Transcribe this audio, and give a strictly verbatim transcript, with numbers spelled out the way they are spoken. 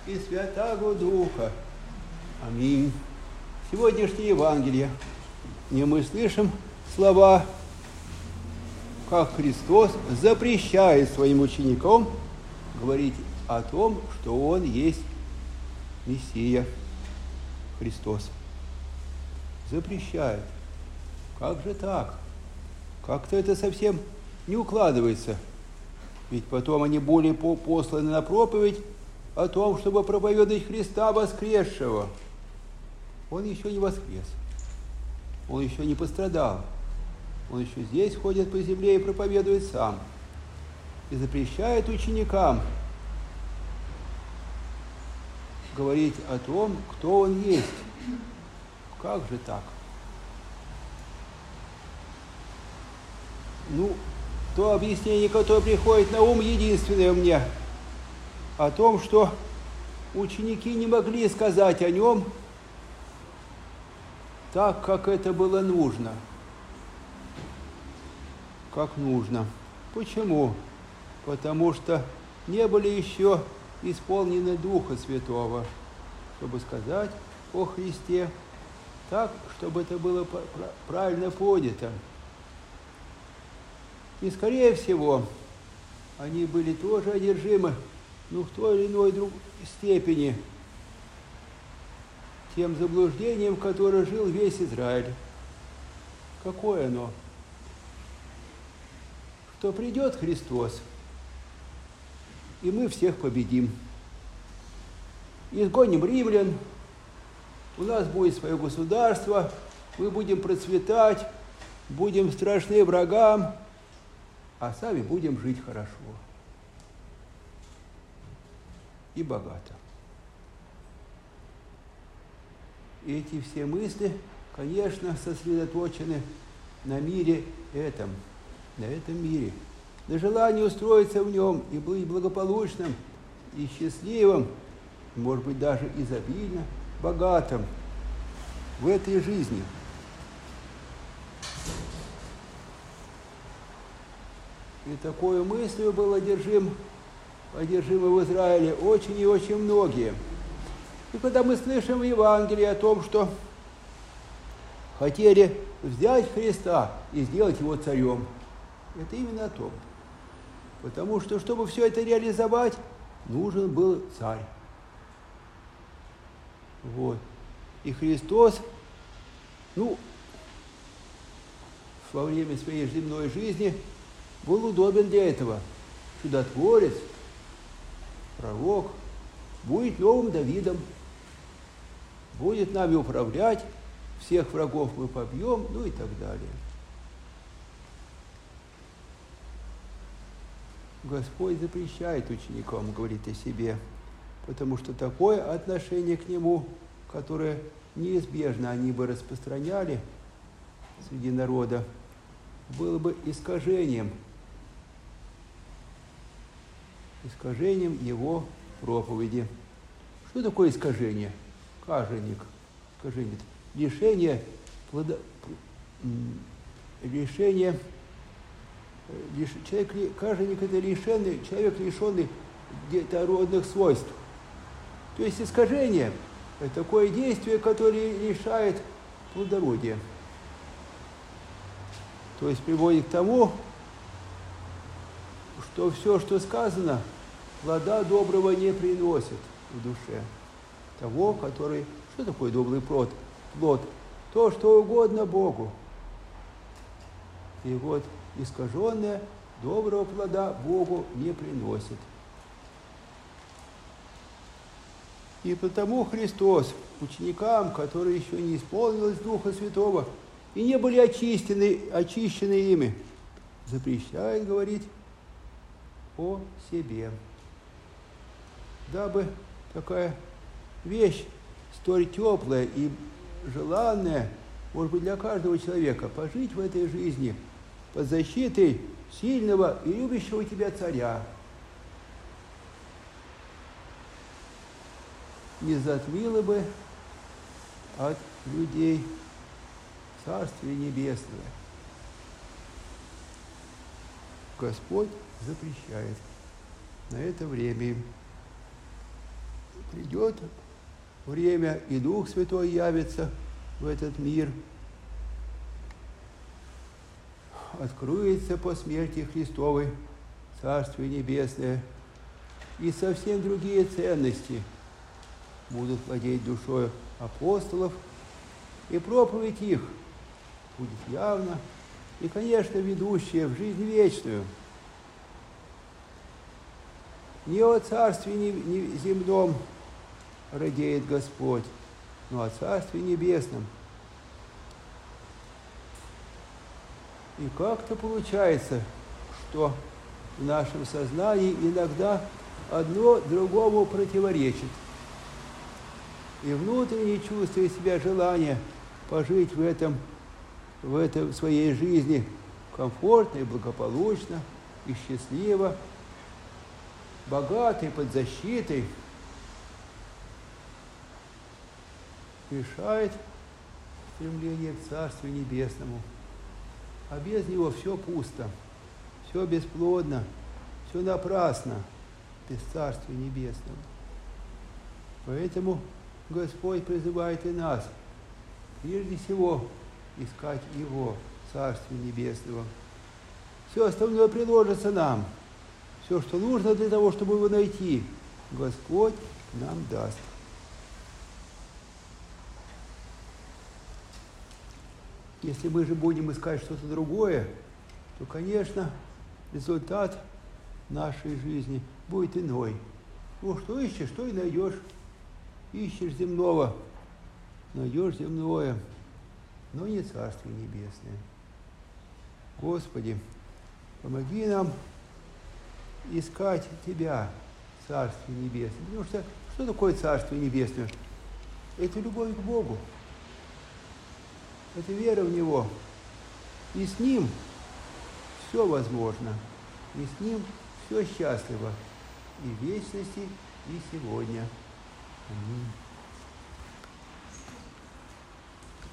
и Святаго Духа. Аминь. Сегодняшнее Евангелие, где мы слышим слова, как Христос запрещает своим ученикам говорить о том, что Он есть Мессия, Христос. Запрещает. Как же так? Как-то это совсем не укладывается. Ведь потом они были посланы на проповедь о том, чтобы проповедовать Христа воскресшего. Он еще не воскрес. Он еще не пострадал. Он еще здесь ходит по земле и проповедует сам. И запрещает ученикам говорить о том, кто Он есть. Как же так? Ну, то объяснение, которое приходит на ум, единственное мне, о том, что ученики не могли сказать о Нем так, как это было нужно. Как нужно. Почему? Потому что не были еще исполнены Духа Святого, чтобы сказать о Христе так, чтобы это было правильно понято. И, скорее всего, они были тоже одержимы, ну, в той или иной друг... степени тем заблуждением, в которое жил весь Израиль. Какое оно? Что придет Христос, и мы всех победим. Изгоним римлян, у нас будет свое государство, мы будем процветать, будем страшны врагам, а сами будем жить хорошо и богато. И эти все мысли, конечно, сосредоточены на мире этом, на этом мире, на желании устроиться в нем и быть благополучным, и счастливым, может быть, даже изобильно богатым в этой жизни. И такой мыслью был одержим, одержимы в Израиле очень и очень многие. И когда мы слышим в Евангелии о том, что хотели взять Христа и сделать Его царем, это именно о том. Потому что, чтобы все это реализовать, нужен был царь. Вот. И Христос, ну, во время своей земной жизни был удобен для этого. Чудотворец, пророк, будет новым Давидом, будет нами управлять, всех врагов мы побьем, ну и так далее. Господь запрещает ученикам говорить о себе, потому что такое отношение к Нему, которое неизбежно они бы распространяли среди народа, было бы искажением, искажением Его проповеди. Что такое искажение? Каженик. Искажение. Лишение, плодо... лишение, лиш... человек, каженик – это лишенный, человек, лишенный детородных свойств. То есть искажение – это такое действие, которое лишает плодородия. То есть приводит к тому, что все, что сказано, плода доброго не приносит в душе того, который... Что такое добрый плод? Плод. То, что угодно Богу. И вот искаженное доброго плода Богу не приносит. И потому Христос ученикам, которые еще не исполнилось Духа Святого и не были очищены, очищены ими, запрещает говорить о себе. Дабы такая вещь, столь теплая и желанная, может быть, для каждого человека, пожить в этой жизни под защитой сильного и любящего тебя царя, не затмило бы от людей Царствие Небесное. Господь запрещает на это время. придет время, и Дух Святой явится в этот мир. Откроется по смерти Христовой Царствие Небесное, и совсем другие ценности будут владеть душой апостолов, и проповедь их будет явно и, конечно, ведущая в жизнь вечную. Не о Царстве земном радеет Господь, но о Царстве Небесном. И как-то получается, что в нашем сознании иногда одно другому противоречит. И внутренне чувствуя себя желание пожить в этом, в этом в своей жизни комфортно и благополучно, и счастливо, богатый, под защитой, решает стремление к Царствию Небесному. А без него все пусто, все бесплодно, все напрасно, без Царствия Небесного. Поэтому Господь призывает и нас, прежде всего, искать Его, Царствия Небесного. Все остальное приложится нам. Все, что нужно для того, чтобы его найти, Господь нам даст. Если мы же будем искать что-то другое, то, конечно, результат нашей жизни будет иной. Ну, что ищешь, что и найдешь. Ищешь земного, найдешь земное, но не Царствие Небесное. Господи, помоги нам искать Тебя, Царствие Небесное. Потому что что такое Царствие Небесное? Это любовь к Богу. Это вера в Него. И с Ним все возможно. И с Ним все счастливо. И в вечности, и сегодня. Аминь.